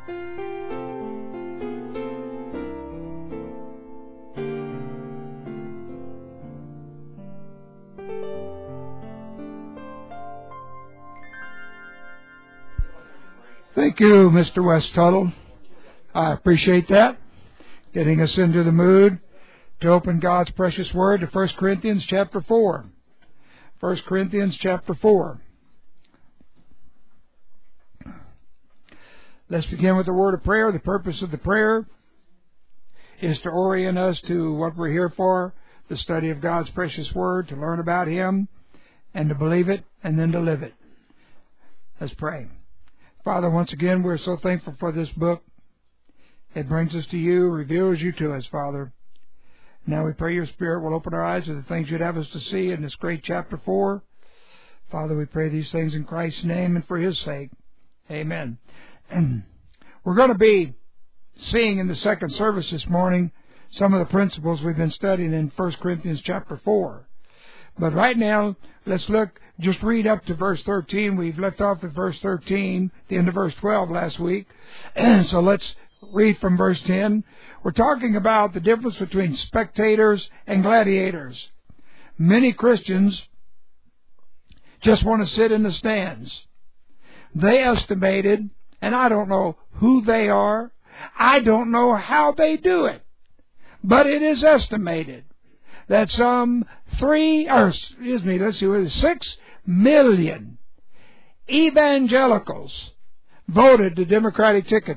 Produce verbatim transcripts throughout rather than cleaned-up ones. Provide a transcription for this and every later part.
Thank you, Mister West Tuttle. I appreciate that. Getting us into the mood to open God's precious word to First Corinthians chapter four. First Corinthians chapter four. Let's begin with the word of prayer. The purpose of the prayer is to orient us to what we're here for, the study of God's precious word, to learn about Him, and to believe it, and then to live it. Let's pray. Father, once again, we're so thankful for this book. It brings us to you, reveals you to us, Father. Now we pray your Spirit will open our eyes to the things you'd have us to see in this great chapter four. Father, we pray these things in Christ's name and for His sake. Amen. And we're going to be seeing in the second service this morning some of the principles we've been studying in First Corinthians chapter four. But right now, let's look, just read up to verse thirteen. We've left off at verse thirteen, the end of verse twelve last week. So let's read from verse ten. We're talking about the difference between spectators and gladiators. Many Christians just want to sit in the stands. They estimated, and I don't know who they are, I don't know how they do it, but it is estimated that some three, or excuse me, let's see, what is it, six million evangelicals voted the Democratic ticket.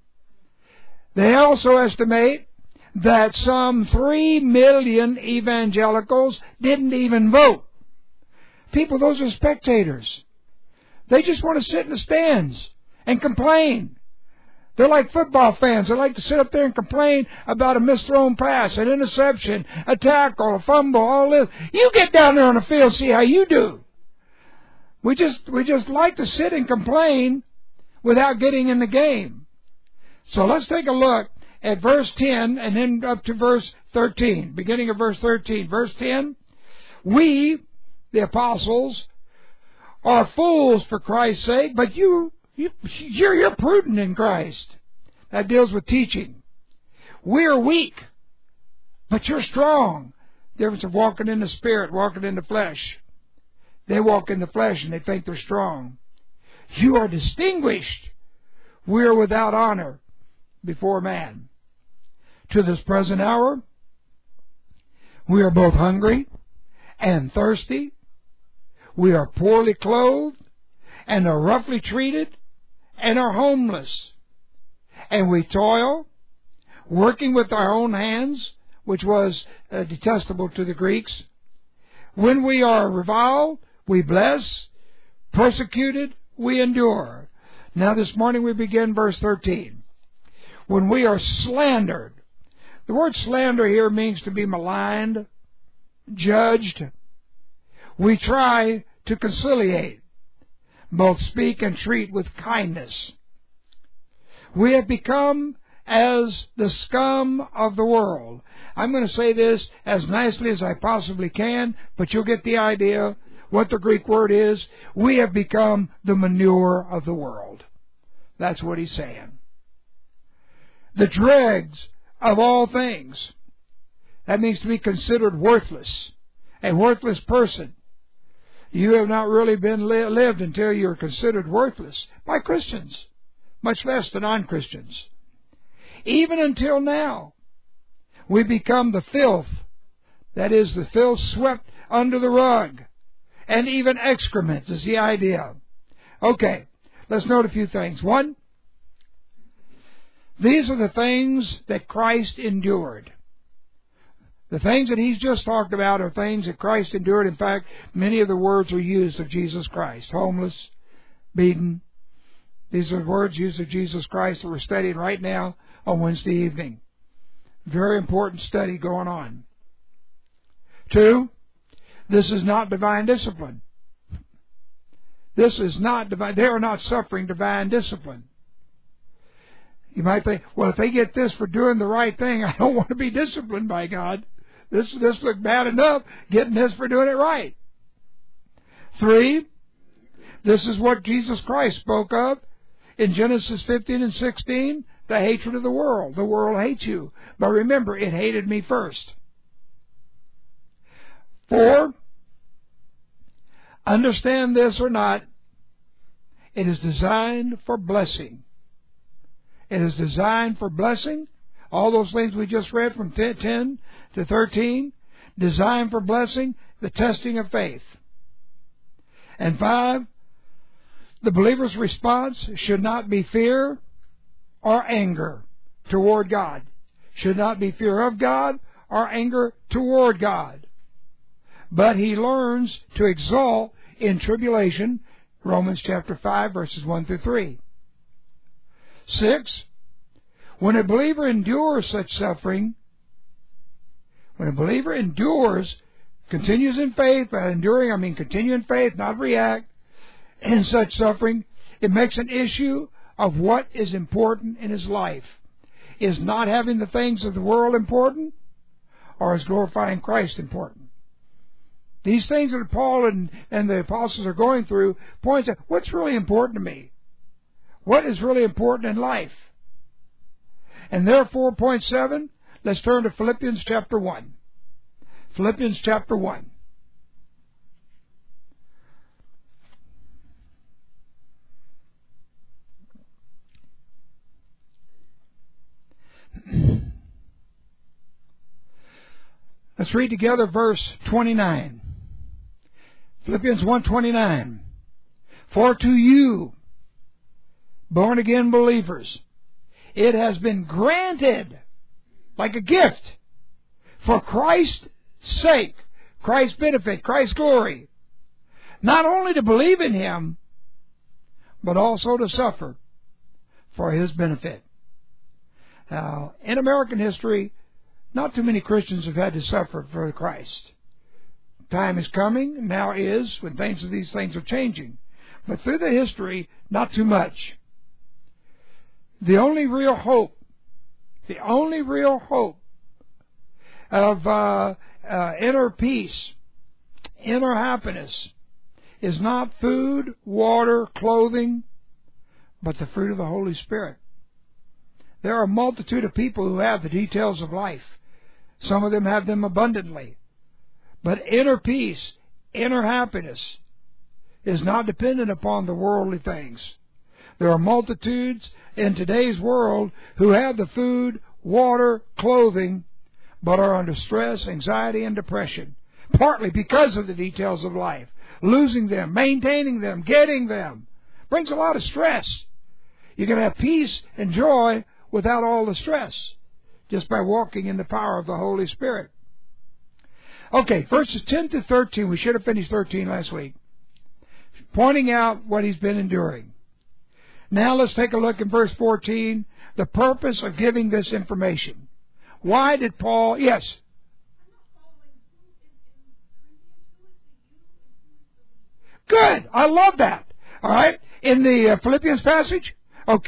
They also estimate that some three million evangelicals didn't even vote. People, those are spectators. They just want to sit in the stands and complain. They're like football fans. They like to sit up there and complain about a misthrown pass, an interception, a tackle, a fumble, all this. You get down there on the field, see how you do. We just we just like to sit and complain without getting in the game. So let's take a look at verse ten and then up to verse thirteen, beginning of verse thirteen. Verse ten, we, the apostles, are fools for Christ's sake, but you You, you're, you're prudent in Christ. That deals with teaching. We're weak, but you're strong. The difference of walking in the Spirit, walking in the flesh. They walk in the flesh and they think they're strong. You are distinguished. We're without honor before man. To this present hour, we are both hungry and thirsty. We are poorly clothed and are roughly treated, and are homeless. And we toil, working with our own hands, which was uh, detestable to the Greeks. When we are reviled, we bless. Persecuted, we endure. Now this morning we begin verse thirteen. When we are slandered. The word slander here means to be maligned, judged. We try to conciliate. Both speak and treat with kindness. We have become as the scum of the world. I'm going to say this as nicely as I possibly can, but you'll get the idea what the Greek word is. We have become the manure of the world. That's what he's saying. The dregs of all things. That means to be considered worthless. A worthless person. You have not really been li- lived until you're considered worthless by Christians, much less the non-Christians. Even until now, we become the filth, that is, the filth swept under the rug, and even excrement is the idea. Okay, let's note a few things. One, these are the things that Christ endured. The things that he's just talked about are things that Christ endured. In fact, many of the words are used of Jesus Christ. Homeless, beaten. These are words used of Jesus Christ that we're studying right now on Wednesday evening. Very important study going on. Two, this is not divine discipline. This is not divine. They are not suffering divine discipline. You might think, well, if they get this for doing the right thing, I don't want to be disciplined by God. This this looked bad enough, getting this for doing it right. Three, this is what Jesus Christ spoke of in Genesis fifteen and sixteen, the hatred of the world. The world hates you. But remember, it hated me first. Four, understand this or not, it is designed for blessing. It is designed for blessing. All those things we just read from ten to thirteen, designed for blessing, the testing of faith. And five, the believer's response should not be fear or anger toward God. Should not be fear of God or anger toward God. But he learns to exalt in tribulation, Romans chapter five, verses one through three. Six, when a believer endures such suffering, when a believer endures, continues in faith, by enduring, I mean continue in faith, not react, in such suffering, it makes an issue of what is important in his life. Is not having the things of the world important, or is glorifying Christ important? These things that Paul and, and the apostles are going through points out what's really important to me. What is really important in life? And therefore, point seven, let's turn to Philippians chapter one. Philippians chapter one. Let's read together verse twenty-nine. Philippians one twenty-nine. For to you, born again believers, it has been granted, like a gift, for Christ's sake, Christ's benefit, Christ's glory, not only to believe in Him, but also to suffer for His benefit. Now, in American history, not too many Christians have had to suffer for Christ. Time is coming, now is, when things of these things are changing. But through the history, not too much. The only real hope, the only real hope of uh, uh, inner peace, inner happiness, is not food, water, clothing, but the fruit of the Holy Spirit. There are a multitude of people who have the details of life. Some of them have them abundantly. But inner peace, inner happiness, is not dependent upon the worldly things. There are multitudes in today's world who have the food, water, clothing, but are under stress, anxiety, and depression, partly because of the details of life. Losing them, maintaining them, getting them, brings a lot of stress. You can have peace and joy without all the stress, just by walking in the power of the Holy Spirit. Okay, verses ten to thirteen, we should have finished thirteen last week, pointing out what he's been enduring. Now let's take a look in verse fourteen, the purpose of giving this information. Why did Paul, yes? Good, I love that. All right, in the uh, Philippians passage? Okay.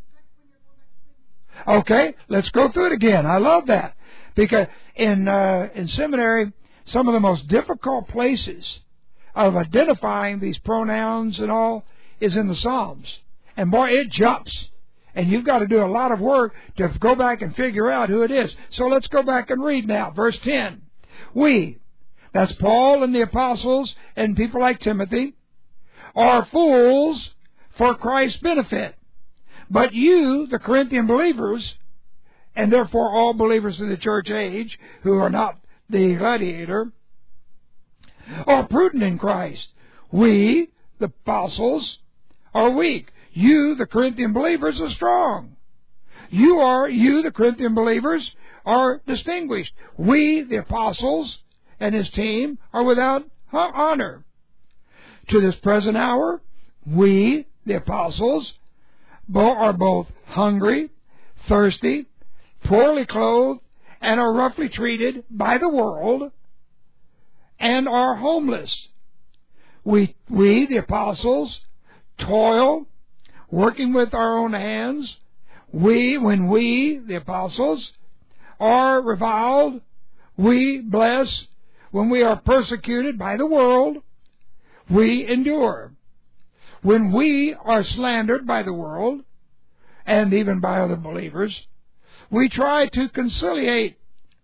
Okay, let's go through it again. I love that. Because in uh, in seminary, some of the most difficult places of identifying these pronouns and all is in the Psalms. And boy, it jumps. And you've got to do a lot of work to go back and figure out who it is. So let's go back and read now. Verse ten. We, that's Paul and the apostles and people like Timothy, are fools for Christ's benefit. But you, the Corinthian believers, and therefore all believers in the church age who are not the gladiator, are prudent in Christ. We, the apostles, are weak. You, the Corinthian believers, are strong. You are, you, the Corinthian believers, are distinguished. We, the apostles, and his team, are without honor. To this present hour, we, the apostles, are both hungry, thirsty, poorly clothed, and are roughly treated by the world, and are homeless. We, we, the apostles, toil, working with our own hands. We, when we, the apostles, are reviled, we bless. When we are persecuted by the world, we endure. when we are slandered by the world and even by other believers, we try to conciliate.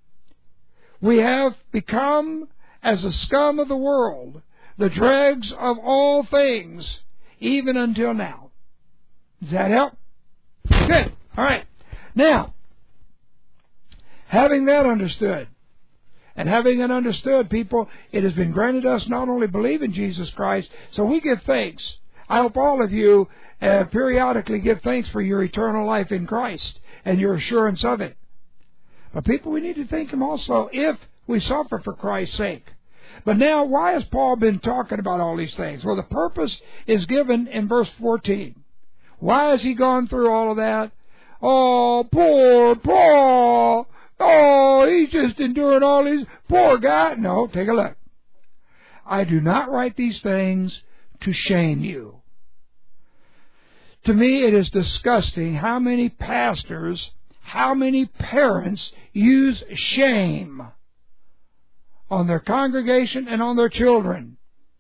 We have become as the scum of the world, the dregs of all things, even until now. Does that help? Good. All right. Now, having that understood, and having it understood, people, it has been granted us not only believe in Jesus Christ, so we give thanks. I hope all of you uh, periodically give thanks for your eternal life in Christ and your assurance of it. But people, we need to thank Him also if we suffer for Christ's sake. But now, why has Paul been talking about all these things? Well, the purpose is given in verse fourteen. Why has he gone through all of that? Oh, poor Paul! Oh, he's just enduring all these. Poor guy. No, take a look. I do not write these things to shame you. To me, it is disgusting how many pastors, how many parents use shame on their congregation and on their children.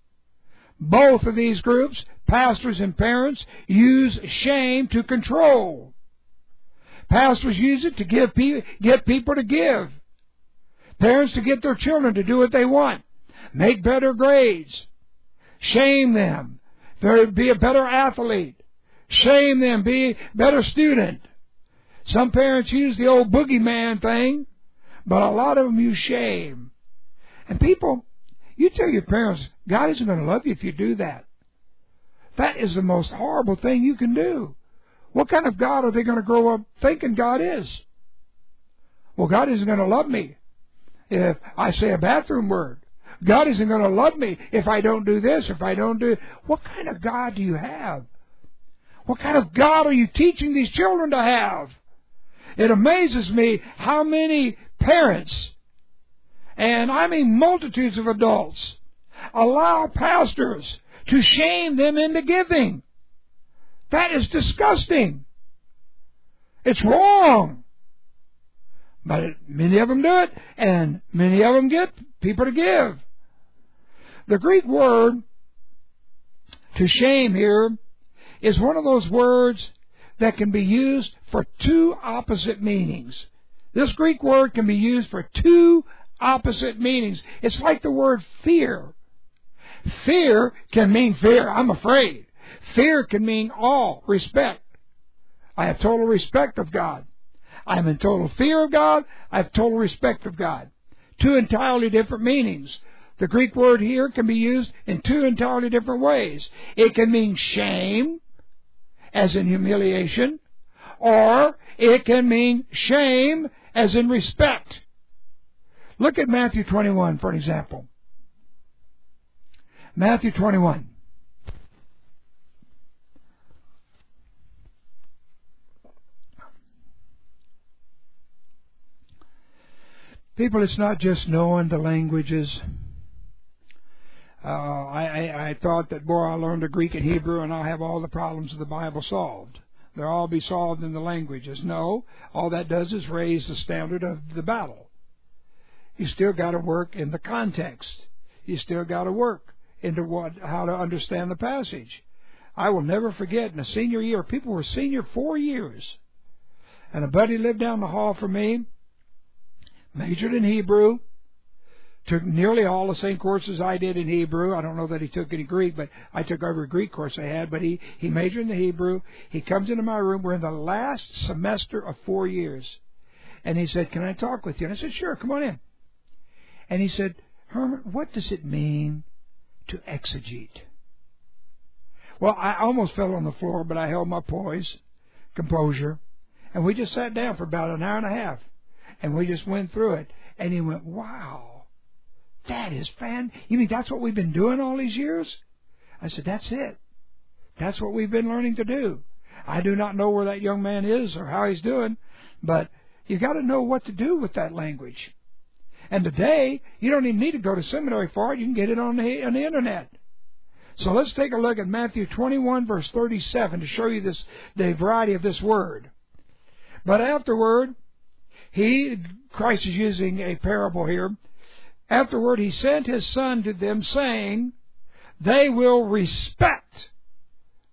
Both of these groups, pastors and parents, use shame to control. Pastors use it to give pe- get people to give. Parents to get their children to do what they want. Make better grades. Shame them. Be a better athlete. Shame them. Be a better student. Some parents use the old boogeyman thing, but a lot of them use shame. And people, you tell your parents, God isn't going to love you if you do that. That is the most horrible thing you can do. What kind of God are they going to grow up thinking God is? Well, God isn't going to love me if I say a bathroom word. God isn't going to love me if I don't do this, if I don't do... What kind of God do you have? What kind of God are you teaching these children to have? It amazes me how many parents, and I mean multitudes of adults, allow pastors to shame them into giving. That is disgusting. It's wrong. But many of them do it, and many of them get people to give. The Greek word to shame here is one of those words that can be used for two opposite meanings. This Greek word can be used for two opposite meanings. It's like the word fear. Fear can mean fear. I'm afraid. Fear can mean awe, respect. I have total respect of God. I am in total fear of God. I have total respect of God. Two entirely different meanings. The Greek word here can be used in two entirely different ways. It can mean shame, as in humiliation, or it can mean shame, as in respect. Look at Matthew twenty-one, for an example. Matthew twenty-one. People, it's not just knowing the languages. Uh, I, I, I thought that, boy, I learned the Greek and Hebrew and I'll have all the problems of the Bible solved. They'll all be solved in the languages. No, all that does is raise the standard of the battle. You still got to work in the context. You still got to work into what, how to understand the passage. I will never forget, in a senior year, people were senior four years. And a buddy lived down the hall from me, majored in Hebrew, took nearly all the same courses I did in Hebrew. I don't know that he took any Greek, but I took every Greek course I had. But he, he majored in the Hebrew. He comes into my room. We're in the last semester of four years. And he said, "Can I talk with you?" And I said, "Sure, come on in." And he said, "Herman, what does it mean to exegete?" Well, I almost fell on the floor, but I held my poise, composure. And we just sat down for about an hour and a half. And we just went through it. And he went, "Wow, that is fan. You mean that's what we've been doing all these years?" I said, "That's it. That's what we've been learning to do." I do not know where that young man is or how he's doing, but you got to know what to do with that language. And today, you don't even need to go to seminary for it. You can get it on the, on the Internet. So let's take a look at Matthew twenty-one, verse thirty-seven, to show you this the variety of this word. But afterward, he, Christ is using a parable here. Afterward, he sent his son to them, saying, "They will respect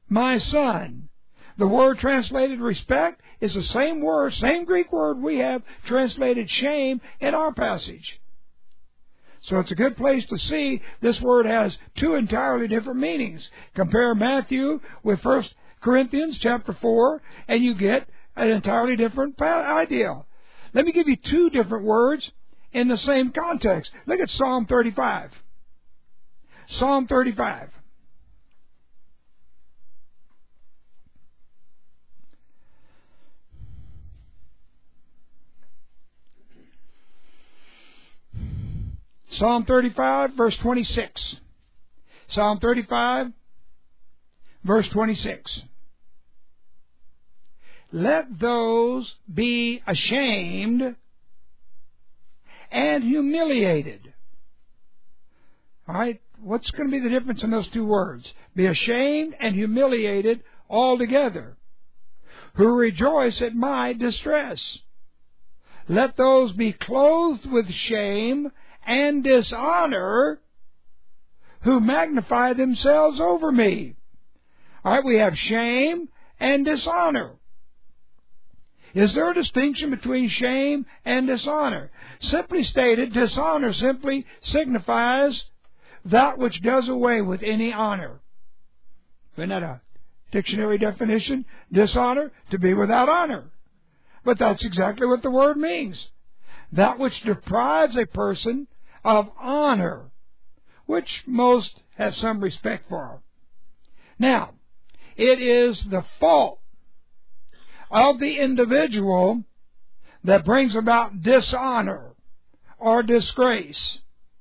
my son. The word translated respect is the same word, same Greek word we have translated shame in our passage. So it's a good place to see this word has two entirely different meanings. Compare Matthew with First Corinthians chapter four, and you get an entirely different idea. Let me give you two different words in the same context. Look at Psalm thirty-five. Psalm thirty-five. Psalm thirty-five, verse twenty-six. Psalm thirty-five, verse twenty-six. Let those be ashamed and humiliated. All right, what's going to be the difference in those two words? Be ashamed and humiliated altogether, who rejoice at my distress. Let those be clothed with shame and dishonor, who magnify themselves over me. All right, we have shame and dishonor. Is there a distinction between shame and dishonor? Simply stated, dishonor simply signifies that which does away with any honor. Isn't that a dictionary definition? Dishonor, to be without honor. But that's exactly what the word means. That which deprives a person of honor, which most have some respect for. Now, it is the fault of the individual that brings about dishonor or disgrace.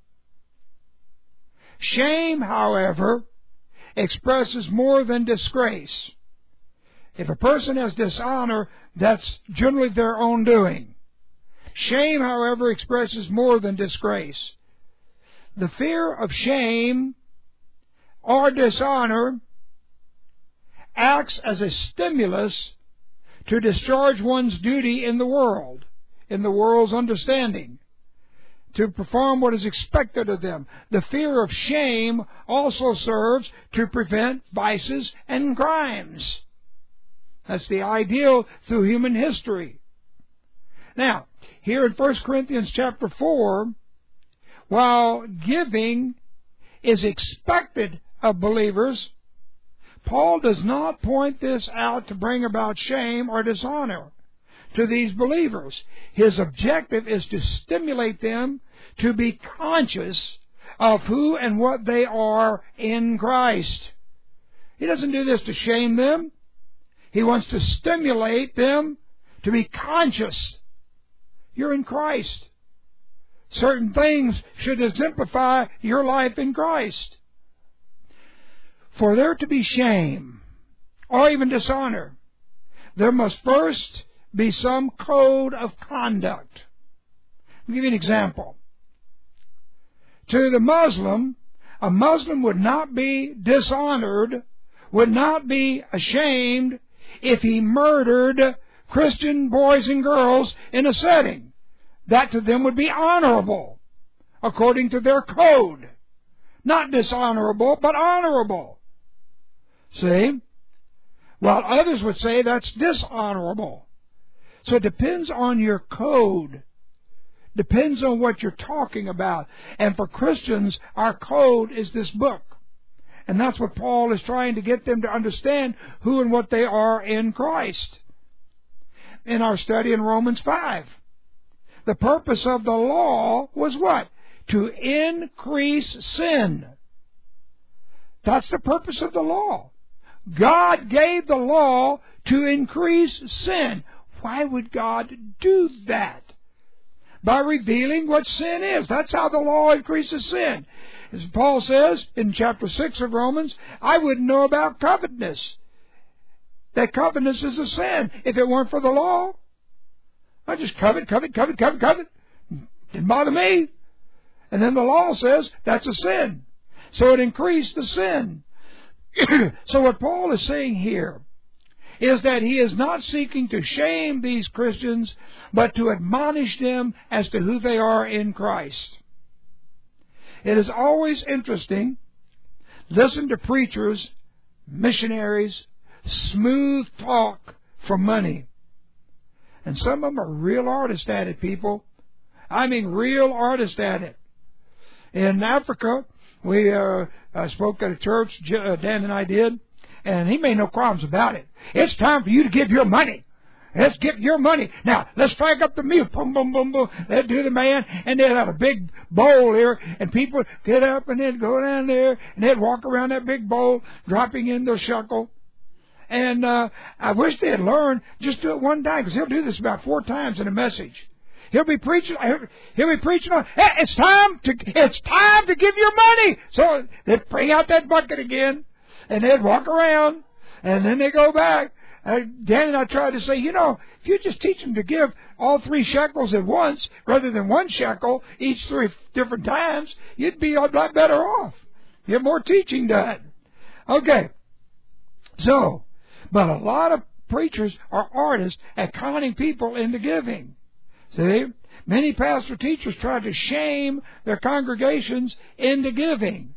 Shame, however, expresses more than disgrace. If a person has dishonor, that's generally their own doing. Shame, however, expresses more than disgrace. The fear of shame or dishonor acts as a stimulus to discharge one's duty in the world, in the world's understanding, to perform what is expected of them. The fear of shame also serves to prevent vices and crimes. That's the ideal through human history. Now, here in First Corinthians chapter four, while giving is expected of believers, Paul does not point this out to bring about shame or dishonor to these believers. His objective is to stimulate them to be conscious of who and what they are in Christ. He doesn't do this to shame them. He wants to stimulate them to be conscious. You're in Christ. Certain things should exemplify your life in Christ. For there to be shame or even dishonor, there must first be some code of conduct. I'll give you an example. To the Muslim, a Muslim would not be dishonored, would not be ashamed if he murdered Christian boys and girls in a setting. That to them would be honorable, according to their code. Not dishonorable, but honorable. See? While others would say that's dishonorable. So it depends on your code. Depends on what you're talking about. And for Christians, our code is this book. And that's what Paul is trying to get them to understand, who and what they are in Christ. In our study in Romans five, the purpose of the law was what? To increase sin. That's the purpose of the law. God gave the law to increase sin. Why would God do that? By revealing what sin is. That's how the law increases sin. As Paul says in chapter six of Romans, I wouldn't know about covetousness. That covetousness is a sin. If it weren't for the law, I just covet, covet, covet, covet, covet. Didn't bother me. And then the law says that's a sin. So it increased the sin. So what Paul is saying here is that he is not seeking to shame these Christians, but to admonish them as to who they are in Christ. It is always interesting. Listen to preachers missionaries, smooth talk for money. And some of them are real artists at it, people. I mean real artists at it. In Africa, we uh, uh, spoke at a church, uh, Dan and I did, and he made no qualms about it. It's time for you to give your money. Let's get your money. Now, let's strike up the meal. Boom, boom, boom, boom. They'd do the man, and they'd have a big bowl here, and people would get up and they'd go down there, and they'd walk around that big bowl, dropping in their shekel. And uh, I wish they had learned, just do it one time, because he'll do this about four times in a message. He'll be preaching, he'll be preaching on, hey, it's time to, it's time to give your money. So they'd bring out that bucket again, and they'd walk around, and then they go back. Uh, Dan and I tried to say, you know, if you just teach them to give all three shekels at once, rather than one shekel each three different times, you'd be a lot better off. Get more teaching done. Okay. So, but a lot of preachers are artists at conning people into giving. See? Many pastor teachers try to shame their congregations into giving.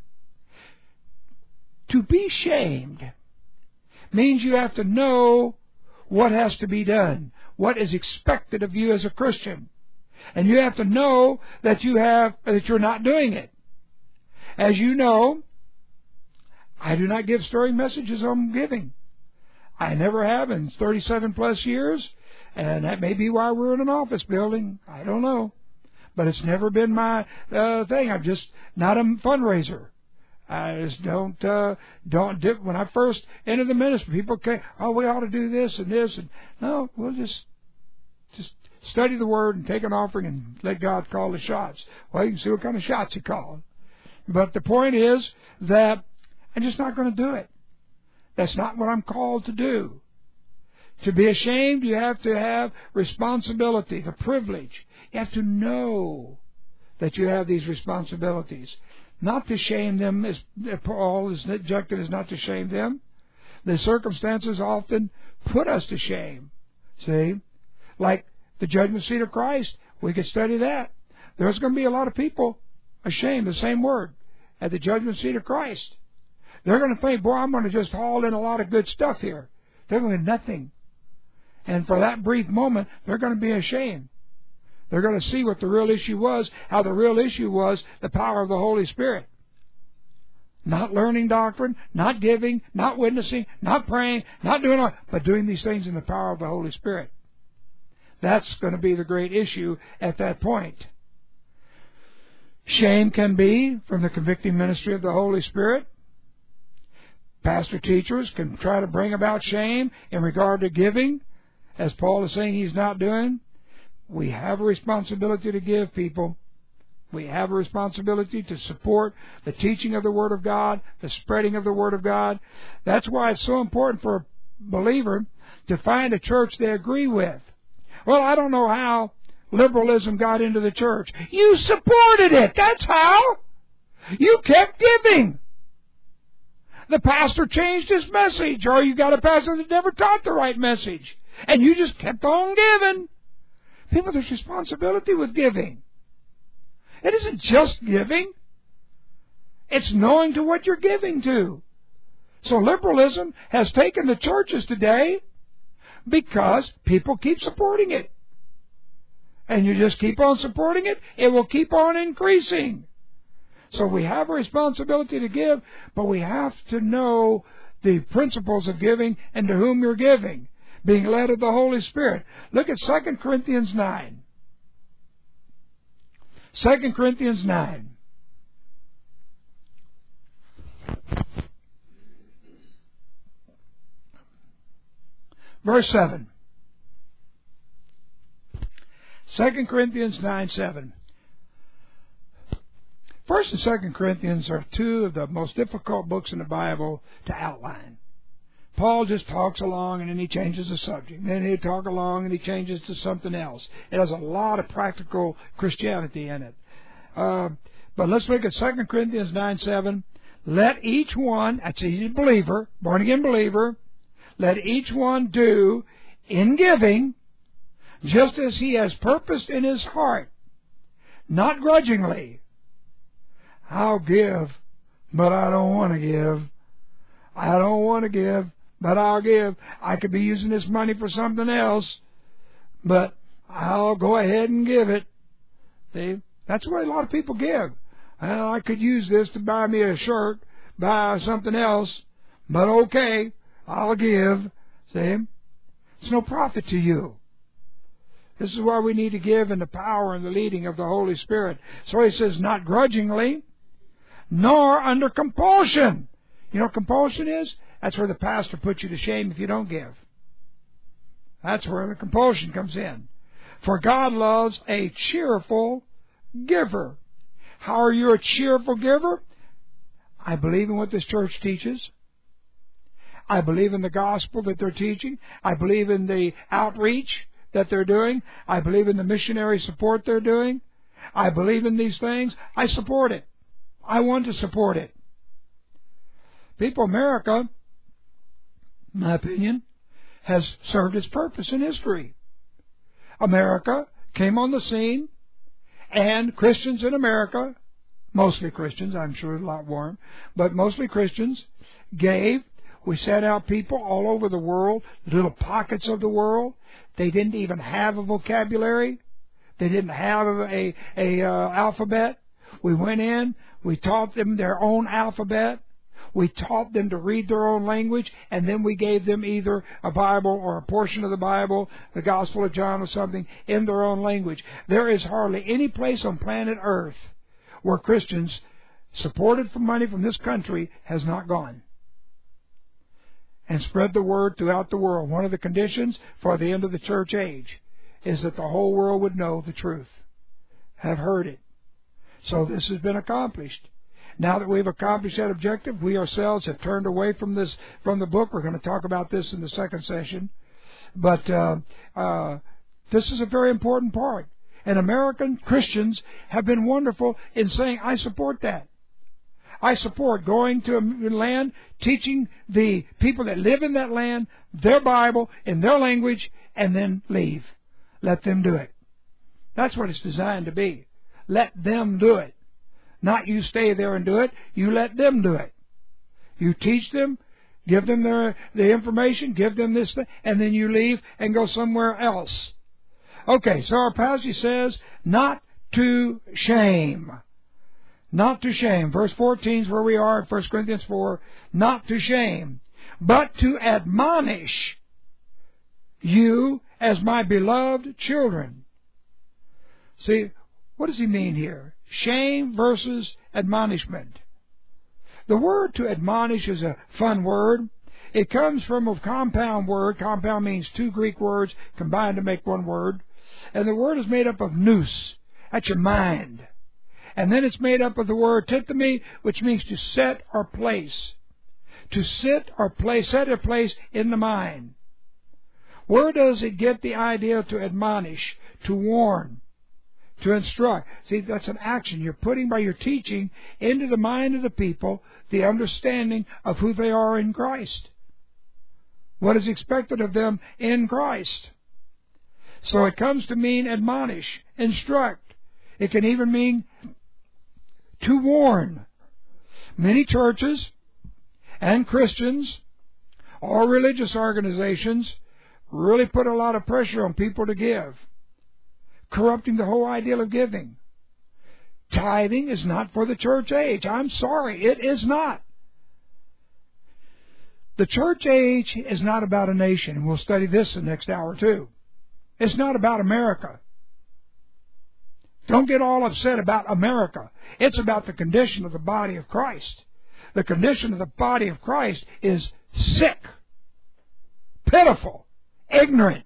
To be shamed means you have to know what has to be done, what is expected of you as a Christian. And you have to know that you have that you're not doing it. As you know, I do not give stirring messages on giving. I never have in thirty-seven plus years, and that may be why we're in an office building. I don't know. But it's never been my uh, thing. I'm just not a fundraiser. I just don't, uh, don't, dip. When I first entered the ministry, people came, oh, we ought to do this and this. And no, we'll just, just study the Word and take an offering and let God call the shots. Well, you can see what kind of shots He called. But the point is that I'm just not going to do it. That's not what I'm called to do. To be ashamed, you have to have responsibility, the privilege. You have to know that you have these responsibilities. Not to shame them, as Paul is objected, is not to shame them. The circumstances often put us to shame. See? Like the judgment seat of Christ, we could study that. There's going to be a lot of people ashamed, the same word, at the judgment seat of Christ. They're going to think, boy, I'm going to just haul in a lot of good stuff here. They're going to get nothing. And for that brief moment, they're going to be ashamed. They're going to see what the real issue was, how the real issue was the power of the Holy Spirit. Not learning doctrine, not giving, not witnessing, not praying, not doing all, but doing these things in the power of the Holy Spirit. That's going to be the great issue at that point. Shame can be from the convicting ministry of the Holy Spirit. Pastor teachers can try to bring about shame in regard to giving, as Paul is saying he's not doing. We have a responsibility to give, people. We have a responsibility to support the teaching of the Word of God, the spreading of the Word of God. That's why it's so important for a believer to find a church they agree with. Well, I don't know how liberalism got into the church. You supported it. That's how. You kept giving. The pastor changed his message, or you got a pastor that never taught the right message, and you just kept on giving. People, there's responsibility with giving. It isn't just giving. It's knowing to what you're giving to. So liberalism has taken the churches today because people keep supporting it. And you just keep on supporting it, it will keep on increasing. So we have a responsibility to give, but we have to know the principles of giving and to whom you're giving. Being led of the Holy Spirit. Look at Second Corinthians nine. Second Corinthians nine. Verse seven. Second Corinthians nine seven. First and Second Corinthians are two of the most difficult books in the Bible to outline. Paul just talks along and then he changes the subject. Then he'll talk along and he changes to something else. It has a lot of practical Christianity in it. Uh, but let's look at Second Corinthians nine seven. Let each one, that's a believer, born again believer, let each one do in giving just as he has purposed in his heart, not grudgingly. I'll give, but I don't want to give. I don't want to give, but I'll give. I could be using this money for something else, but I'll go ahead and give it. See? That's the way a lot of people give. Well, I could use this to buy me a shirt, buy something else, but okay, I'll give. See? It's no profit to you. This is why we need to give in the power and the leading of the Holy Spirit. So he says, not grudgingly, nor under compulsion. You know what compulsion is? That's where the pastor puts you to shame if you don't give. That's where the compulsion comes in. For God loves a cheerful giver. How are you a cheerful giver? I believe in what this church teaches. I believe in the gospel that they're teaching. I believe in the outreach that they're doing. I believe in the missionary support they're doing. I believe in these things. I support it. I want to support it. People, America, in my opinion, has served its purpose in history. America came on the scene, and Christians in America, mostly Christians, I'm sure a lot more, but mostly Christians, gave. We sent out people all over the world, little pockets of the world. They didn't even have a vocabulary. They didn't have a, a uh, alphabet. We went in. We taught them their own alphabet. We taught them to read their own language, and then we gave them either a Bible or a portion of the Bible, the Gospel of John or something, in their own language. There is hardly any place on planet Earth where Christians, supported from money from this country, has not gone and spread the word throughout the world. One of the conditions for the end of the church age is that the whole world would know the truth, have heard it. So this has been accomplished. Now that we've accomplished that objective, we ourselves have turned away from this, from the book. We're going to talk about this in the second session. But uh, uh, this is a very important part. And American Christians have been wonderful in saying, I support that. I support going to a land, teaching the people that live in that land their Bible in their language, and then leave. Let them do it. That's what it's designed to be. Let them do it. Not you stay there and do it. You let them do it. You teach them, give them their, the information, give them this thing, and then you leave and go somewhere else. Okay, so our passage says, not to shame. Not to shame. Verse fourteen is where we are in First Corinthians four. Not to shame, but to admonish you as my beloved children. See, what does he mean here? Shame versus admonishment. The word to admonish is a fun word. It comes from a compound word. Compound means two Greek words combined to make one word. And the word is made up of nous. That's your mind. And then it's made up of the word tithemi, which means to set or place. To sit or place, set or place in the mind. Where does it get the idea to admonish, to warn, to instruct? See, that's an action you're putting by your teaching into the mind of the people, the understanding of who they are in Christ. What is expected of them in Christ. So it comes to mean admonish, instruct. It can even mean to warn. Many churches and Christians or religious organizations really put a lot of pressure on people to give, corrupting the whole ideal of giving. Tithing is not for the church age. I'm sorry, it is not. The church age is not about a nation, and we'll study this the next hour too. It's not about America. Don't get all upset about America. It's about the condition of the body of Christ. The condition of the body of Christ is sick, pitiful, ignorant,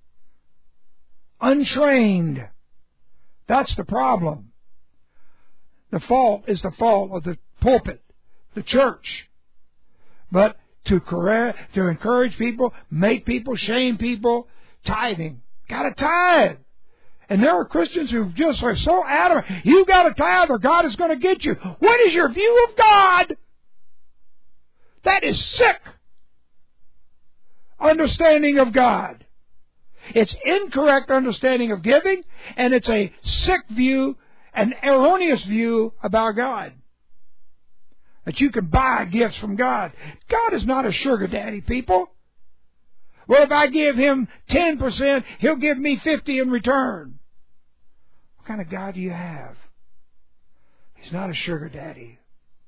untrained. That's the problem. The fault is the fault of the pulpit, the church. But to correct, to encourage people, make people, shame people, tithing. Gotta tithe. And there are Christians who just are so adamant, you gotta tithe or God is going to get you. What is your view of God? That is sick understanding of God. It's incorrect understanding of giving, and it's a sick view, an erroneous view about God. that you can buy gifts from God. God is not a sugar daddy, people. Well, if I give him ten percent, he'll give me fifty in return. What kind of God do you have? He's not a sugar daddy.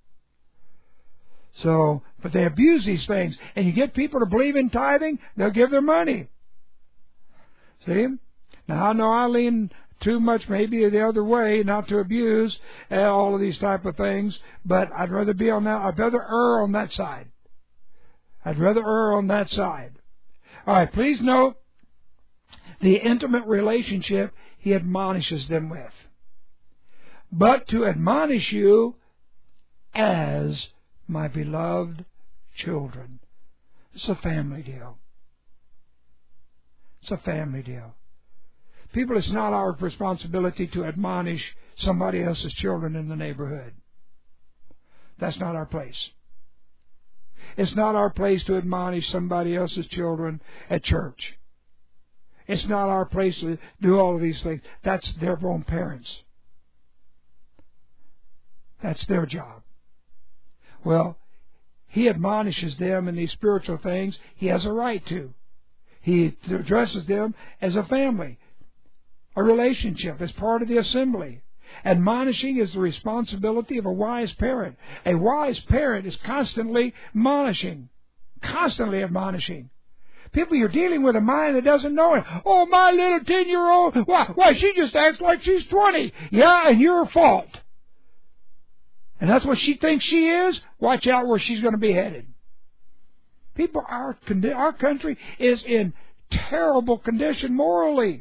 So, but they abuse these things. And you get people to believe in tithing, they'll give their money. See? Now, I know I lean too much maybe the other way, not to abuse uh, all of these type of things, but I'd rather be on that, I'd rather err on that side. I'd rather err on that side. All right, please note the intimate relationship he admonishes them with. But to admonish you as my beloved children. It's a family deal. It's a family deal. People, it's not our responsibility to admonish somebody else's children in the neighborhood. That's not our place. It's not our place to admonish somebody else's children at church. It's not our place to do all of these things. That's their own parents. That's their job. Well, he admonishes them in these spiritual things. He has a right to. He addresses them as a family, a relationship, as part of the assembly. Admonishing is the responsibility of a wise parent. A wise parent is constantly admonishing, constantly admonishing. People, you're dealing with a mind that doesn't know it. Oh, my little ten-year-old, why, why, she just acts like she's twenty. Yeah, and your fault. And that's what she thinks she is. Watch out where she's going to be headed. People, our our country is in terrible condition morally.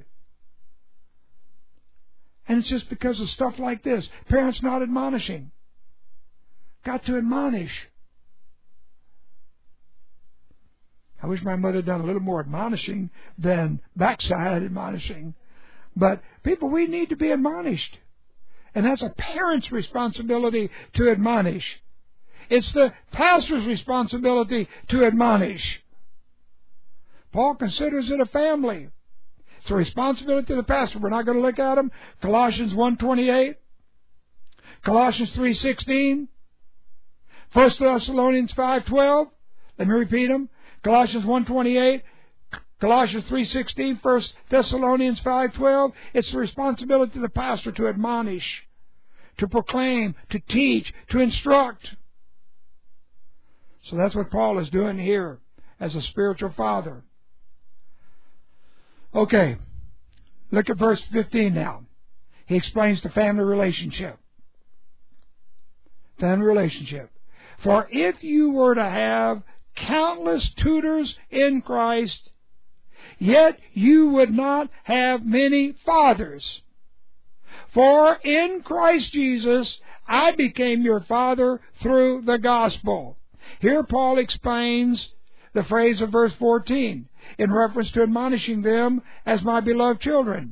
And it's just because of stuff like this. Parents not admonishing. Got to admonish. I wish my mother had done a little more admonishing than backside admonishing. But people, we need to be admonished. And that's a parent's responsibility to admonish. It's the pastor's responsibility to admonish. Paul considers it a family. It's a responsibility of the pastor. We're not going to look at them. Colossians one twenty-eight, Colossians three sixteen, First Thessalonians five twelve. Let me repeat them. Colossians one twenty-eight, Colossians three sixteen, First Thessalonians five twelve. It's the responsibility of the pastor to admonish, to proclaim, to teach, to instruct. So that's what Paul is doing here as a spiritual father. Okay, look at verse fifteen now. He explains the family relationship. Family relationship. For if you were to have countless tutors in Christ, yet you would not have many fathers. For in Christ Jesus I became your father through the gospel. Here Paul explains the phrase of verse fourteen in reference to admonishing them as my beloved children.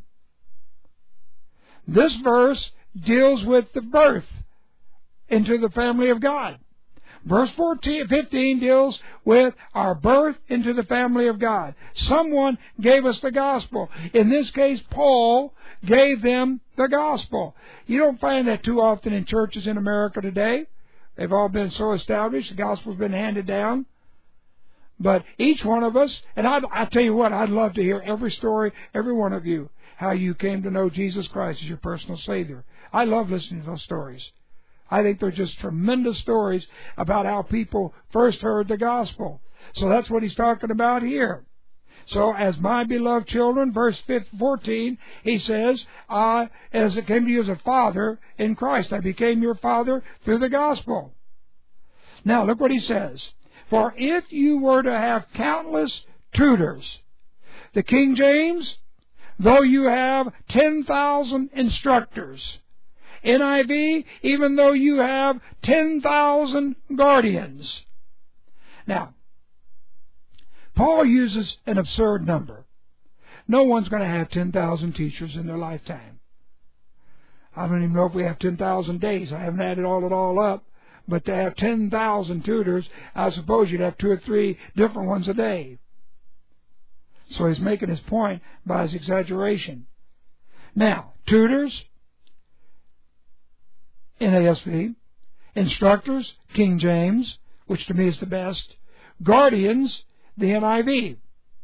This verse deals with the birth into the family of God. Verse fourteen, fifteen deals with our birth into the family of God. Someone gave us the gospel. In this case, Paul gave them the gospel. You don't find that too often in churches in America today. They've all been so established. The gospel's been handed down. But each one of us, and I, I tell you what, I'd love to hear every story, every one of you, how you came to know Jesus Christ as your personal Savior. I love listening to those stories. I think they're just tremendous stories about how people first heard the gospel. So that's what he's talking about here. So as my beloved children, verse fourteen, he says, I, as it came to you as a father in Christ, I became your father through the gospel. Now look what he says. For if you were to have countless tutors, the King James, though you have ten thousand instructors. N I V, even though you have ten thousand guardians. Now, Paul uses an absurd number. No one's going to have ten thousand teachers in their lifetime. I don't even know if we have ten thousand days. I haven't added all it all up. But to have ten thousand tutors, I suppose you'd have two or three different ones a day. So he's making his point by his exaggeration. Now, tutors, N A S V, Instructors, King James, which to me is the best. Guardians, the N I V.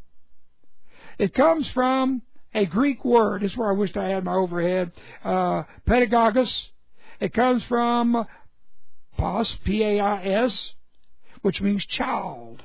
It comes from a Greek word. This is where I wished I had my overhead. Uh, pedagogos. It comes from pas, P A I S, which means child.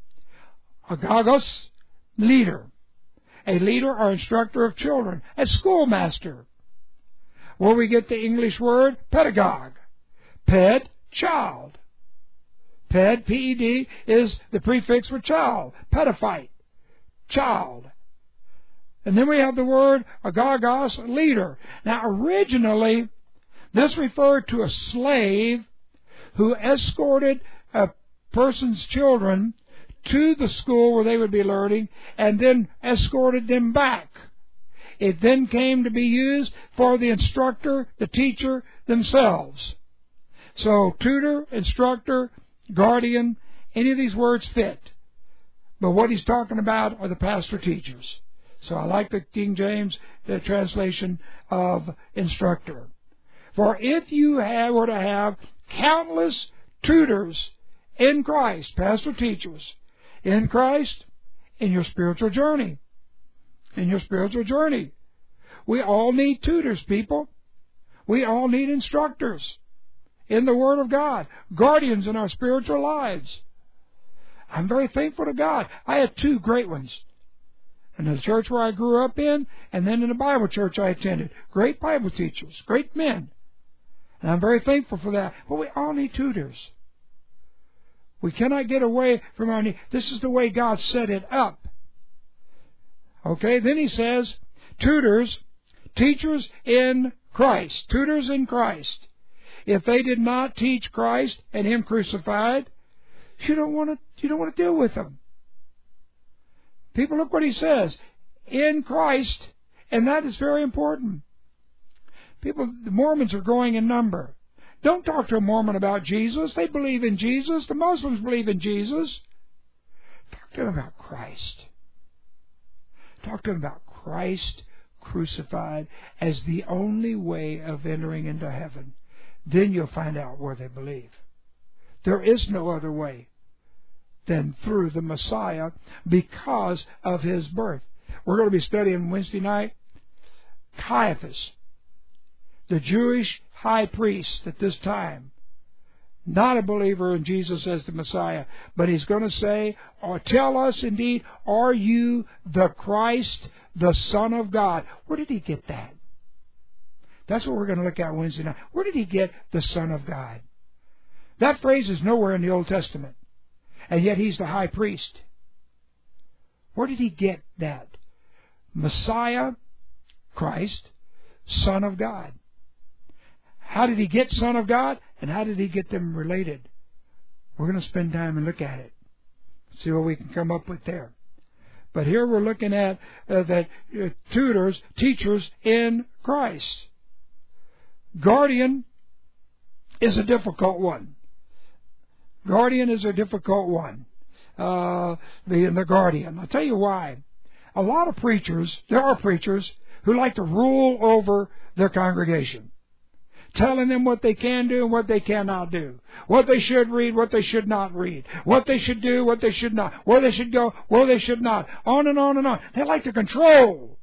Agogos, leader. A leader or instructor of children. A schoolmaster. Where we get the English word pedagogue. Ped, child. Ped, P E D, is the prefix for child. Pedophyte, child. And then we have the word agogos, leader. Now, originally, this referred to a slave who escorted a person's children to the school where they would be learning and then escorted them back. It then came to be used for the instructor, the teacher themselves. So, tutor, instructor, guardian, any of these words fit. But what he's talking about are the pastor teachers. So I like the King James the translation of instructor. For if you have, were to have countless tutors in Christ, pastor teachers, in Christ, in your spiritual journey, in your spiritual journey, we all need tutors, people. We all need instructors in the Word of God, guardians in our spiritual lives. I'm very thankful to God. I had two great ones. In the church where I grew up in, and then in the Bible church I attended. Great Bible teachers, great men. And I'm very thankful for that. But we all need tutors. We cannot get away from our need. This is the way God set it up. Okay, then he says, tutors, teachers in Christ. Tutors in Christ. If they did not teach Christ and Him crucified, you don't want to, you don't want to deal with them. People, look what he says. In Christ, and that is very important. People, the Mormons are growing in number. Don't talk to a Mormon about Jesus. They believe in Jesus. The Muslims believe in Jesus. Talk to them about Christ. Talk to them about Christ crucified as the only way of entering into heaven. Then you'll find out where they believe. There is no other way than through the Messiah because of His birth. We're going to be studying Wednesday night Caiaphas, the Jewish high priest at this time, not a believer in Jesus as the Messiah, but he's going to say, or tell us indeed, are you the Christ, the Son of God? Where did he get that? That's what we're going to look at Wednesday night. Where did he get the Son of God? That phrase is nowhere in the Old Testament. And yet he's the high priest. Where did he get that? Messiah, Christ, Son of God. How did he get Son of God? And how did he get them related? We're going to spend time and look at it. See what we can come up with there. But here we're looking at uh, that uh, tutors, teachers in Christ. Guardian is a difficult one. Guardian is a difficult one. Uh, the, the guardian. I'll tell you why. A lot of preachers, there are preachers who like to rule over their congregation, telling them what they can do and what they cannot do, what they should read, what they should not read, what they should do, what they should not, where they should go, where they should not, on and on and on. They like to control.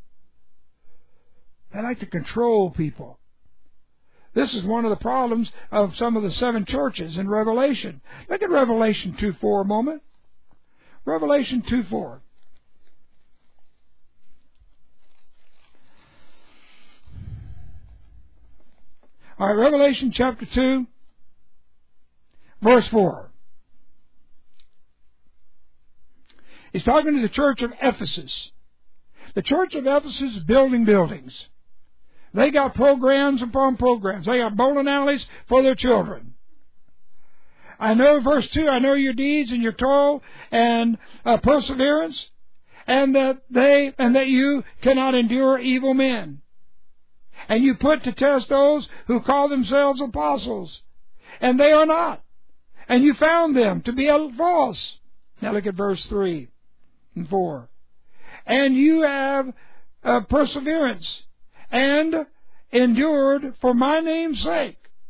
They like to control people. This is one of the problems of some of the seven churches in Revelation. Look at Revelation two four a moment. Revelation two four. All right, Revelation chapter two, verse four. He's talking to the church of Ephesus. The church of Ephesus is building buildings. They got programs upon programs. They got bowling alleys for their children. I know, verse two, I know your deeds and your toil and uh, perseverance, and that they and that you cannot endure evil men. And you put to test those who call themselves apostles, and they are not. And you found them to be false. Now look at verse three and four. And you have uh, perseverance, and endured for my name's sake,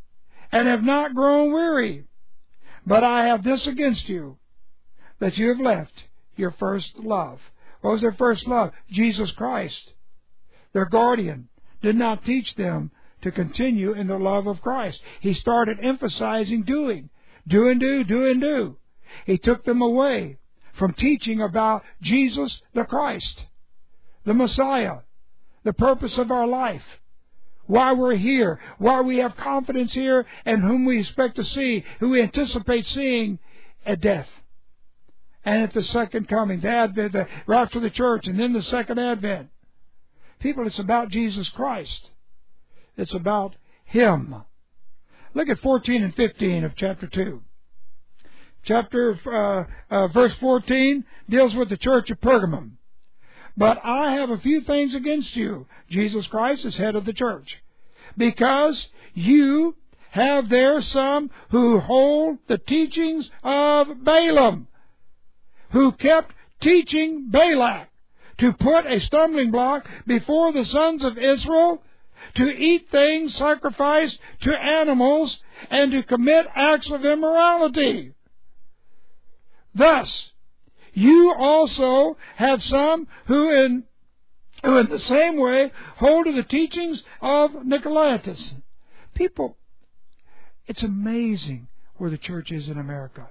and have not grown weary. But I have this against you, that you have left your first love. What was their first love? Jesus Christ. Their guardian did not teach them to continue in the love of Christ. He started emphasizing doing. Do and do, do and do. He took them away from teaching about Jesus the Christ, the Messiah, the purpose of our life, why we're here, why we have confidence here, and whom we expect to see, who we anticipate seeing at death. And at the second coming, the advent, the rapture of the church, and then the second advent. People, it's about Jesus Christ. It's about Him. Look at fourteen and fifteen of chapter two. Chapter, uh, uh, verse fourteen deals with the church of Pergamum. But I have a few things against you. Jesus Christ is head of the church. Because you have there some who hold the teachings of Balaam, who kept teaching Balak to put a stumbling block before the sons of Israel, to eat things sacrificed to animals, and to commit acts of immorality. Thus, you also have some who in, who in the same way hold to the teachings of Nicolaitans. People, it's amazing where the church is in America.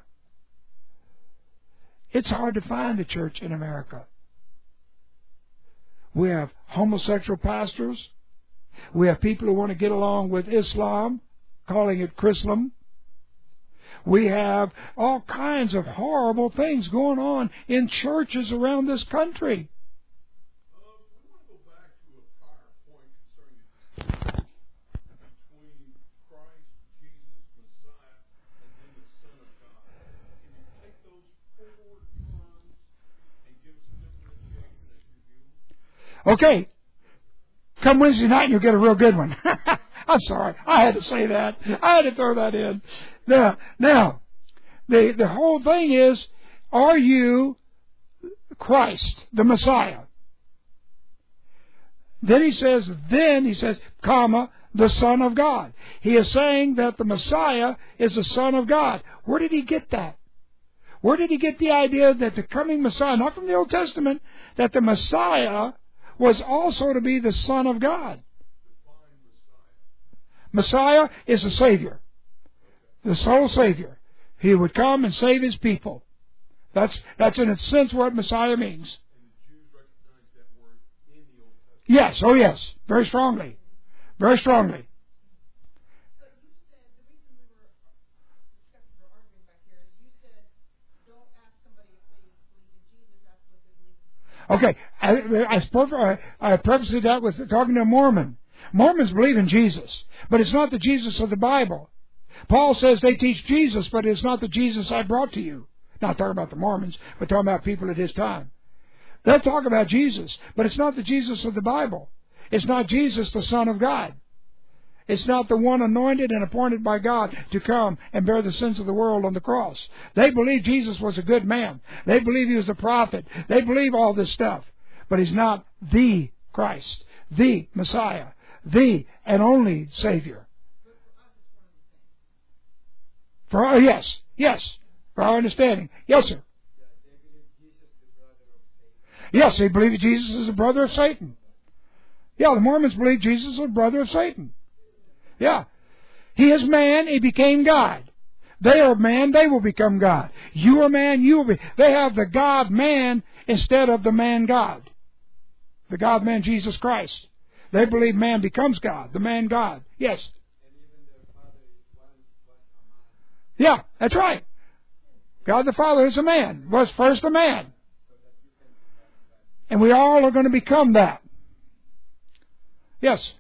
It's hard to find the church in America. We have homosexual pastors. We have people who want to get along with Islam, calling it Chrislam. We have all kinds of horrible things going on in churches around this country. Uh, we want to go back to a prior point concerning the distinction between Christ, Jesus, Messiah, and then the Son of God. Can you take those four terms and give us a differentiation as you view? Okay. Come Wednesday night and you'll get a real good one. I'm sorry. I had to say that. I had to throw that in. Now, now the, the whole thing is, are you Christ, the Messiah? Then he says, then he says, comma, the Son of God. He is saying that the Messiah is the Son of God. Where did he get that? Where did he get the idea that the coming Messiah, not from the Old Testament, that the Messiah was also to be the Son of God? Messiah is the Savior, the sole Savior. He would come and save His people. That's that's in a sense what Messiah means. And the Jews recognize that word in the Old Testament. Yes, oh yes, very strongly, very strongly. But you said, the reason we were discussing or arguing back here is you said, don't ask somebody if they believe in Jesus, ask what they believe in. Okay, I, I, spoke, I, I prefaced that with talking to a Mormon. Mormons believe in Jesus, but it's not the Jesus of the Bible. Paul says they teach Jesus, but it's not the Jesus I brought to you. Not talking about the Mormons, but talking about people at his time. They'll talk about Jesus, but it's not the Jesus of the Bible. It's not Jesus, the Son of God. It's not the one anointed and appointed by God to come and bear the sins of the world on the cross. They believe Jesus was a good man. They believe He was a prophet. They believe all this stuff. But He's not the Christ, the Messiah, the and only Savior. For our, yes, yes, for our understanding. Yes, sir. Yes, they believe Jesus is the brother of Satan. Yeah, the Mormons believe Jesus is the brother of Satan. Yeah. He is man, He became God. They are man, they will become God. You are man, you will be. They have the God-man instead of the man-God. The God-man, Jesus Christ. They believe man becomes God, the man God. Yes. Yeah, that's right. God the Father is a man, was first a man. And we all are going to become that. Yes.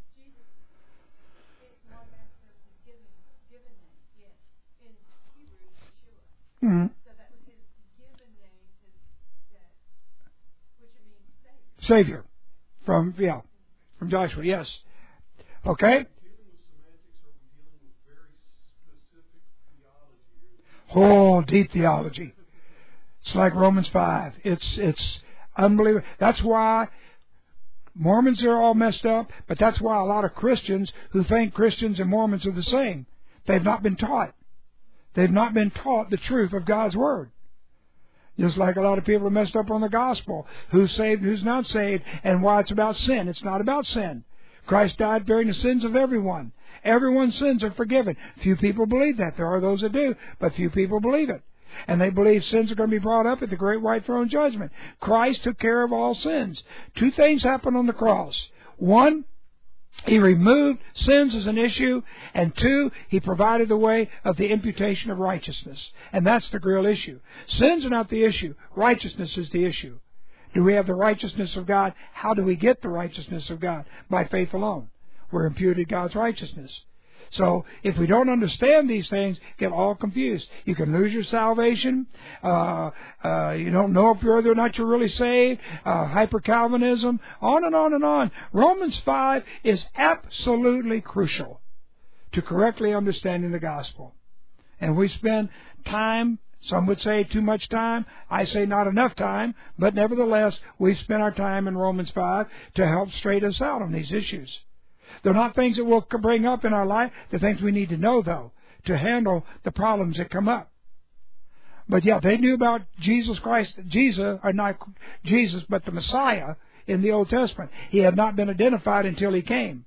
Mm-hmm. So that was His given name, his, that, which it means Savior. Savior. From, yeah, from Joshua, yes. Okay? Oh, deep theology. It's like Romans five. It's it's unbelievable. That's why Mormons are all messed up, but that's why a lot of Christians who think Christians and Mormons are the same. They've not been taught. They've not been taught the truth of God's Word. Just like a lot of people are messed up on the gospel. Who's saved, who's not saved, and why it's about sin. It's not about sin. Christ died bearing the sins of everyone. Everyone's sins are forgiven. Few people believe that. There are those that do, but few people believe it. And they believe sins are going to be brought up at the great white throne judgment. Christ took care of all sins. Two things happened on the cross. One, He removed sins as an issue, and two, He provided the way of the imputation of righteousness. And that's the real issue. Sins are not the issue. Righteousness is the issue. Do we have the righteousness of God? How do we get the righteousness of God? By faith alone. We're imputed God's righteousness. So, if we don't understand these things, get all confused. You can lose your salvation. Uh, uh, you don't know if whether or not you're really saved. Uh, Hyper-Calvinism. On and on and on. Romans five is absolutely crucial to correctly understanding the gospel. And we spend time, some would say too much time. I say not enough time. But nevertheless, we spend our time in Romans five to help straighten us out on these issues. They're not things that we'll bring up in our life. They're things we need to know, though, to handle the problems that come up. But yeah, they knew about Jesus Christ, Jesus, or not Jesus, but the Messiah in the Old Testament. He had not been identified until He came.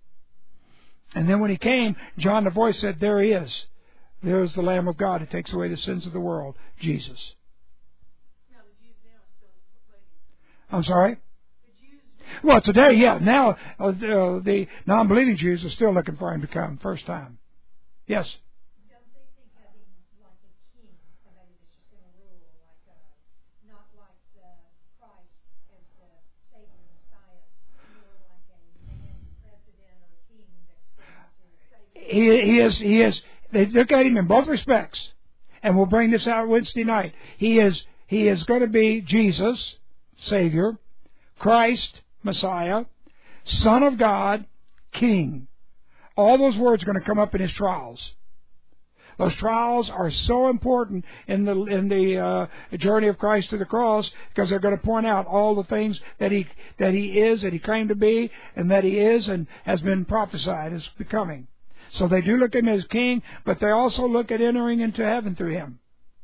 And then when He came, John the voice said, there He is. There is the Lamb of God who takes away the sins of the world, Jesus. Now the Jews now are still waiting. I'm sorry? The Jews. Well, today, yeah, now uh, uh, the non-believing Jews are still looking for Him to come first time. Yes? Don't they think having like a king, somebody that's just going to rule, like a, not like the Christ as the Savior Messiah, more like a man, president, or king that's going to save? He, he is, he is, they look at Him in both respects. And we'll bring this out Wednesday night. He is, he is going to be Jesus, Savior, Christ, Messiah, Son of God, King. All those words are going to come up in His trials. Those trials are so important in the in the uh, journey of Christ to the cross, because they're going to point out all the things that he that he is, that He claimed to be, and that He is and has been prophesied as becoming. So they do look at Him as King, but they also look at entering into heaven through Him.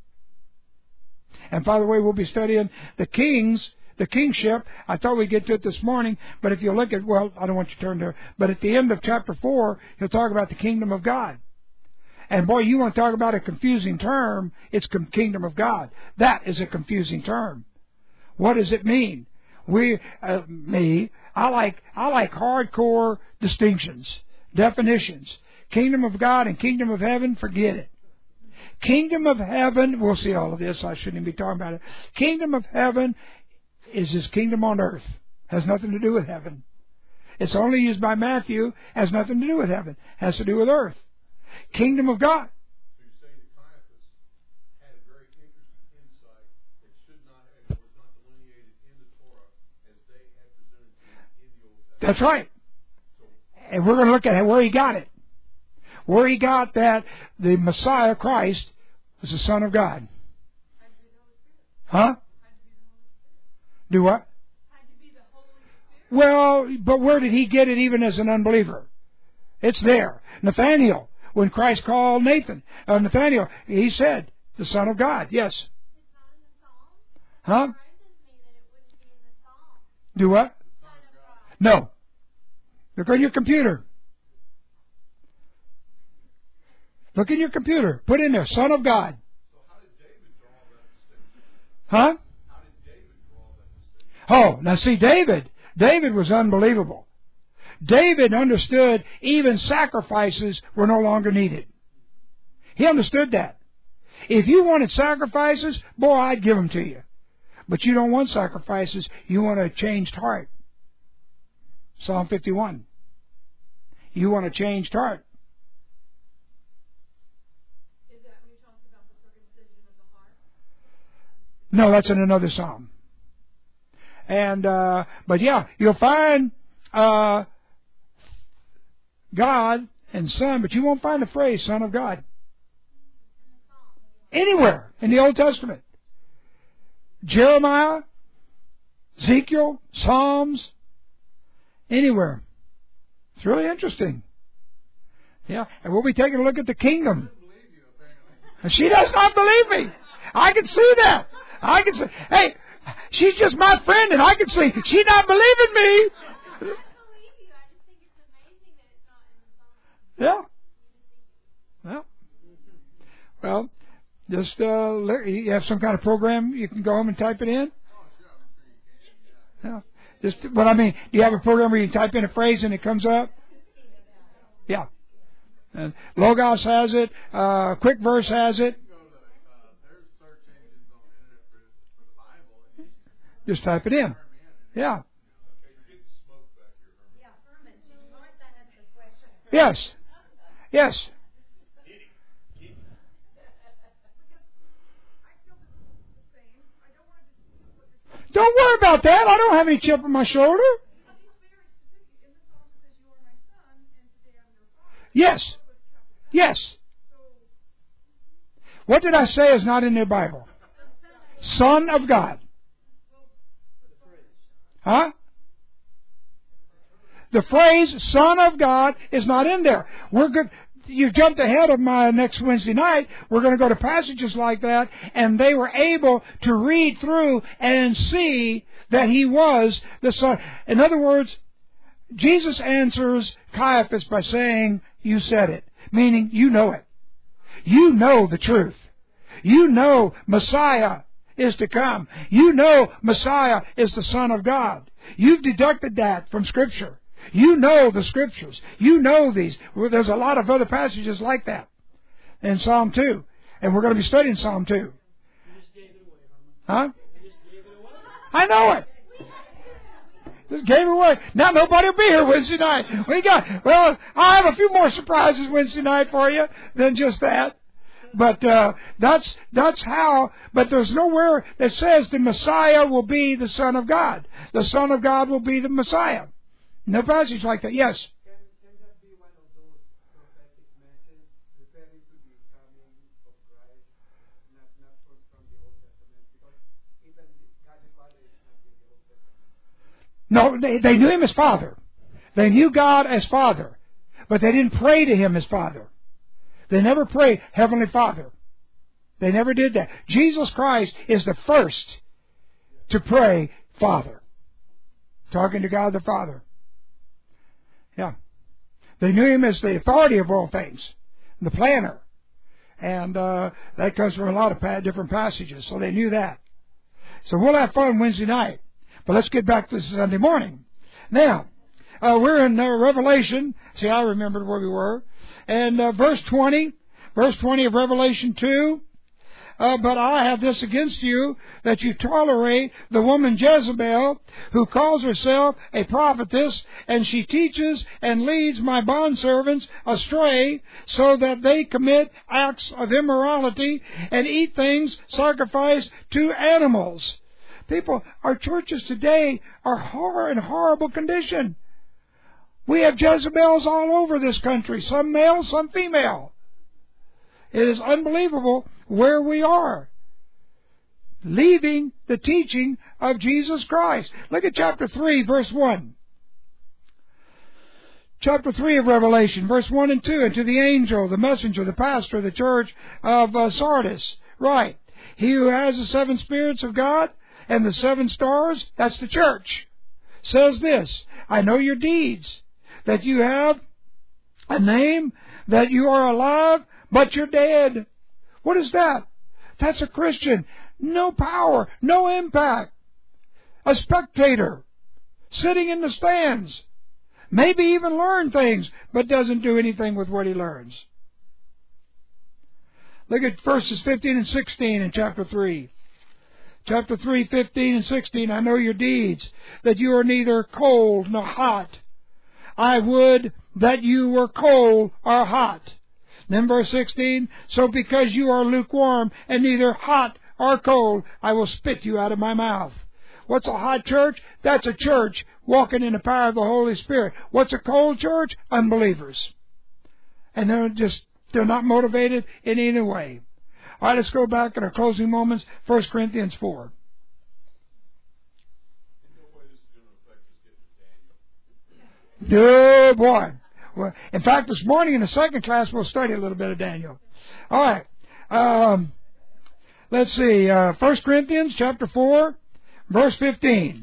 And by the way, we'll be studying the kings. The kingship. I thought we'd get to it this morning, but if you look at, well, I don't want you to turn there, but at the end of chapter four, he'll talk about the kingdom of God. And boy, you want to talk about a confusing term, it's kingdom of God. That is a confusing term. What does it mean? We, uh, me, I like, I like hardcore distinctions, definitions. Kingdom of God and kingdom of heaven, forget it. Kingdom of heaven, we'll see all of this, I shouldn't even be talking about it. Kingdom of heaven is His kingdom on earth. Has nothing to do with heaven. It's only used by Matthew. Has nothing to do with heaven. Has to do with earth. Kingdom of God. So you say that Caiaphas had a very interesting insight that should not have, or was not delineated in the Torah as they had presented to him in the Old Testament. That's right. And we're going to look at where he got it. Where he got that the Messiah, Christ, was the Son of God. Huh? Do what? Had to be the Holy Spirit. Well, but where did he get it even as an unbeliever? It's there. Nathaniel, when Christ called Nathan, uh, Nathaniel, he said, the Son of God. Yes. It's not in the Psalms. Huh? It surprises me that it wouldn't be in the Psalms. Do what? Son of God. No. Look on your computer. Look in your computer. Put in there, Son of God. So how did David draw that distinction? Huh? How did David draw that distinction? Oh, now see, David, David was unbelievable. David understood even sacrifices were no longer needed. He understood that. If you wanted sacrifices, boy, I'd give them to you. But you don't want sacrifices. You want a changed heart. Psalm fifty-one. You want a changed heart. Is that when he talks about the circumcision of the heart? No, that's in another psalm. And, uh, but yeah, you'll find, uh, God and Son, but you won't find the phrase Son of God anywhere in the Old Testament. Jeremiah, Ezekiel, Psalms, anywhere. It's really interesting. Yeah, and we'll be taking a look at the kingdom. And she does not believe me. I can see that. I can see. Hey, she's just my friend, and I can see she's not believing me. Yeah. Well, well, just uh, you have some kind of program you can go home and type it in. Yeah. Just what I mean. Do you have a program where you type in a phrase and it comes up? Yeah. And Logos has it. Uh, Quick Verse has it. Just type it in. Yeah. Yes. Yes. Don't worry about that. I don't have any chip on my shoulder. Yes. Yes. What did I say is not in the Bible? Son of God. Huh? The phrase Son of God is not in there. We're good. You jumped ahead of my next Wednesday night. We're going to go to passages like that, and they were able to read through and see that He was the Son. In other words, Jesus answers Caiaphas by saying, "You said it," meaning you know it. You know the truth. You know Messiah is to come. You know Messiah is the Son of God. You've deducted that from Scripture. You know the Scriptures. You know these. Well, there's a lot of other passages like that in Psalm two. And we're going to be studying Psalm two. You just gave it away, Huh? You just gave it away. I know it. Just gave it away. Now nobody will be here Wednesday night. We got, well, I have a few more surprises Wednesday night for you than just that. But uh, that's that's how. But there's nowhere that says the Messiah will be the Son of God. The Son of God will be the Messiah. No passage like that. Yes. Can, can that be one of those prophetic messages referring to the coming of Christ, not not from, from the Old Testament? Because even God the Father is not in the Old Testament. No, they, they knew Him as Father. They knew God as Father, but they didn't pray to Him as Father. They never prayed, Heavenly Father. They never did that. Jesus Christ is the first to pray, Father. Talking to God the Father. Yeah. They knew Him as the authority of all things, the planner. And uh, that comes from a lot of pa- different passages, so they knew that. So we'll have fun Wednesday night. But let's get back to Sunday morning. Now, uh, we're in uh, Revelation. See, I remembered where we were. And uh, verse twenty, verse twenty of Revelation two, uh, but I have this against you, that you tolerate the woman Jezebel, who calls herself a prophetess, and she teaches and leads my bondservants astray, so that they commit acts of immorality and eat things sacrificed to animals. People, our churches today are hor- in horrible condition. We have Jezebels all over this country, some male, some female. It is unbelievable where we are, leaving the teaching of Jesus Christ. Look at chapter three, verse one. Chapter three of Revelation, verse one and two. And to the angel, the messenger, the pastor of the church of uh, Sardis, write, he who has the seven spirits of God and the seven stars, that's the church, says this, I know your deeds, that you have a name, that you are alive, but you're dead. What is that? That's a Christian. No power, no impact. A spectator, sitting in the stands. Maybe even learn things, but doesn't do anything with what he learns. Look at verses fifteen and sixteen in chapter three. Chapter three, fifteen and sixteen. I know your deeds, that you are neither cold nor hot. I would that you were cold or hot. Then verse sixteen, so because you are lukewarm and neither hot or cold, I will spit you out of my mouth. What's a hot church? That's a church walking in the power of the Holy Spirit. What's a cold church? Unbelievers. And they're just, they're not motivated in any way. All right, let's go back in our closing moments. First Corinthians four. No, boy. Well, in fact, this morning in the second class, we'll study a little bit of Daniel. All right. Um, let's see. Uh, First Corinthians chapter four, verse fifteen.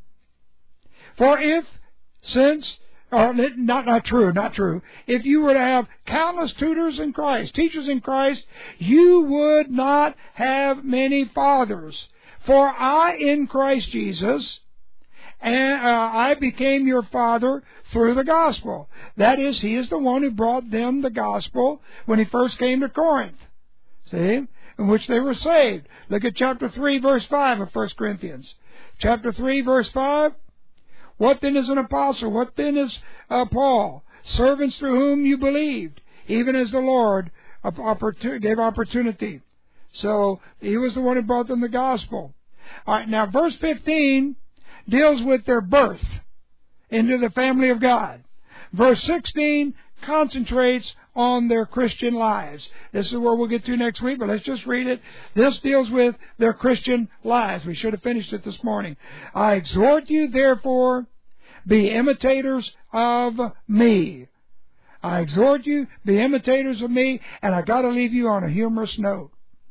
For if, since, or not, not true, not true. If you were to have countless tutors in Christ, teachers in Christ, you would not have many fathers. For I in Christ Jesus, and uh, I became your father through the gospel. That is, he is the one who brought them the gospel when he first came to Corinth. See? In which they were saved. Look at chapter three, verse five of First Corinthians. Chapter three, verse five. What then is an apostle? What then is uh, Paul? Servants through whom you believed, even as the Lord opportun- gave opportunity. So, he was the one who brought them the gospel. All right, now verse fifteen deals with their birth into the family of God. Verse sixteen concentrates on their Christian lives. This is where we'll get to next week, but let's just read it. This deals with their Christian lives. We should have finished it this morning. I exhort you, therefore, be imitators of me. I exhort you, be imitators of me, and I got to leave you on a humorous note.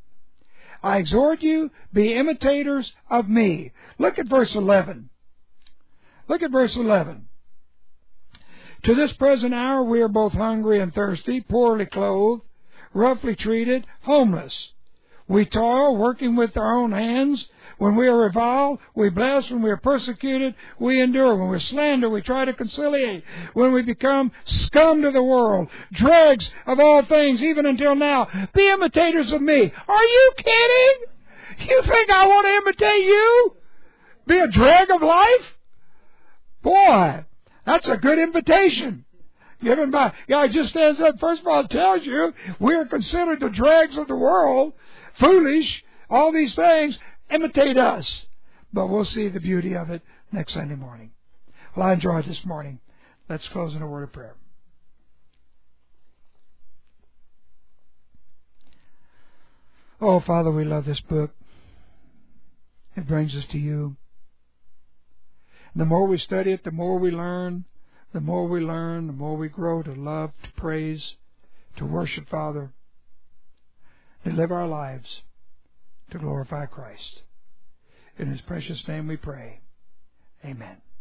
I exhort you, be imitators of me. Look at verse eleven. Look at verse eleven. To this present hour we are both hungry and thirsty, poorly clothed, roughly treated, homeless. We toil, working with our own hands. When we are reviled, we bless. When we are persecuted, we endure. When we slander, we try to conciliate. When we become scum to the world, dregs of all things, even until now, be imitators of me. Are you kidding? You think I want to imitate you? Be a drag of life? Boy, that's a good invitation given by God. Just stands up. First of all, it tells you we are considered the dregs of the world, foolish, all these things. Imitate us. But we'll see the beauty of it next Sunday morning. Well, I enjoyed this morning. Let's close in a word of prayer. Oh, Father, we love this book. It brings us to you. The more we study it, the more we learn. The more we learn, the more we grow to love, to praise, to worship, Father, to live our lives to glorify Christ. In His precious name we pray. Amen.